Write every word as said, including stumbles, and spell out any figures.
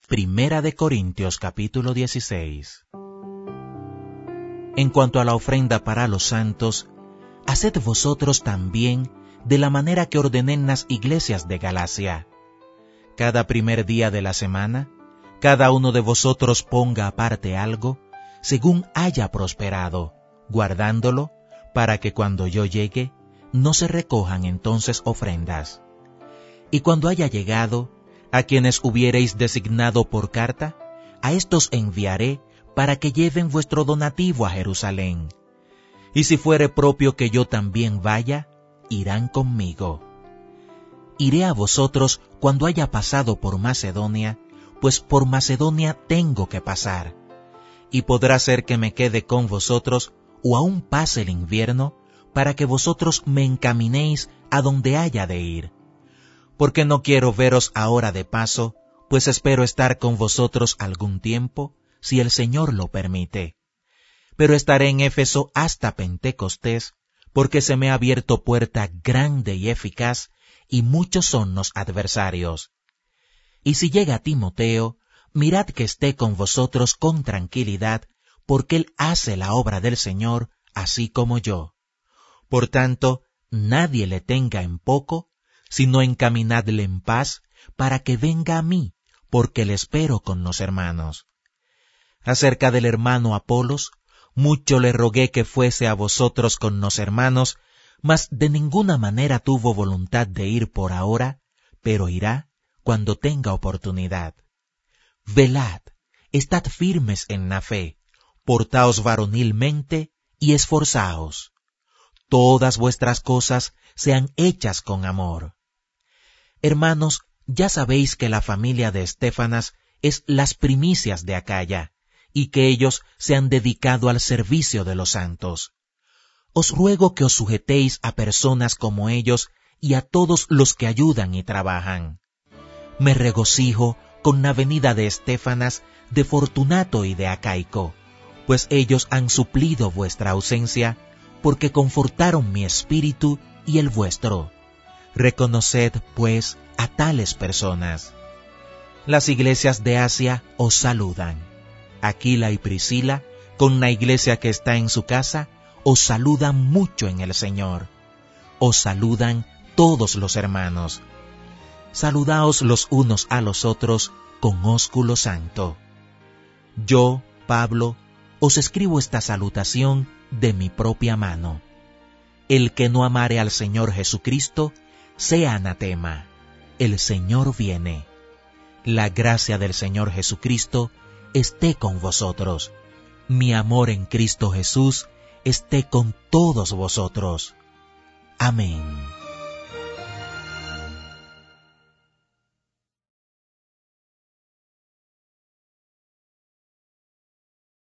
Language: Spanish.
Primera de Corintios capítulo dieciséis. En cuanto a la ofrenda para los santos, haced vosotros también de la manera que ordené en las iglesias de Galacia. Cada primer día de la semana, cada uno de vosotros ponga aparte algo, según haya prosperado, guardándolo, para que cuando yo llegue, no se recojan entonces ofrendas. Y cuando haya llegado, a quienes hubiereis designado por carta, a estos enviaré para que lleven vuestro donativo a Jerusalén. Y si fuere propio que yo también vaya, irán conmigo. Iré a vosotros cuando haya pasado por Macedonia, pues por Macedonia tengo que pasar. Y podrá ser que me quede con vosotros, o aún pase el invierno, para que vosotros me encaminéis a donde haya de ir. Porque no quiero veros ahora de paso, pues espero estar con vosotros algún tiempo, si el Señor lo permite. Pero estaré en Éfeso hasta Pentecostés, porque se me ha abierto puerta grande y eficaz, y muchos son los adversarios. Y si llega Timoteo, mirad que esté con vosotros con tranquilidad, porque él hace la obra del Señor, así como yo. Por tanto, nadie le tenga en poco, sino encaminadle en paz, para que venga a mí, porque le espero con los hermanos. Acerca del hermano Apolos, mucho le rogué que fuese a vosotros con los hermanos, mas de ninguna manera tuvo voluntad de ir por ahora, pero irá cuando tenga oportunidad. Velad, estad firmes en la fe, portaos varonilmente y esforzaos. Todas vuestras cosas sean hechas con amor. Hermanos, ya sabéis que la familia de Estéfanas es las primicias de Acaya, y que ellos se han dedicado al servicio de los santos. Os ruego que os sujetéis a personas como ellos y a todos los que ayudan y trabajan. Me regocijo con la venida de Estéfanas, de Fortunato y de Acaico, pues ellos han suplido vuestra ausencia, porque confortaron mi espíritu y el vuestro. Reconoced, pues, a tales personas. Las iglesias de Asia os saludan. Aquila y Priscila, con la iglesia que está en su casa, os saludan mucho en el Señor. Os saludan todos los hermanos. Saludaos los unos a los otros con ósculo santo. Yo, Pablo, os escribo esta salutación de mi propia mano. El que no amare al Señor Jesucristo, sea anatema. El Señor viene. La gracia del Señor Jesucristo esté con vosotros. Mi amor en Cristo Jesús esté con todos vosotros. Amén.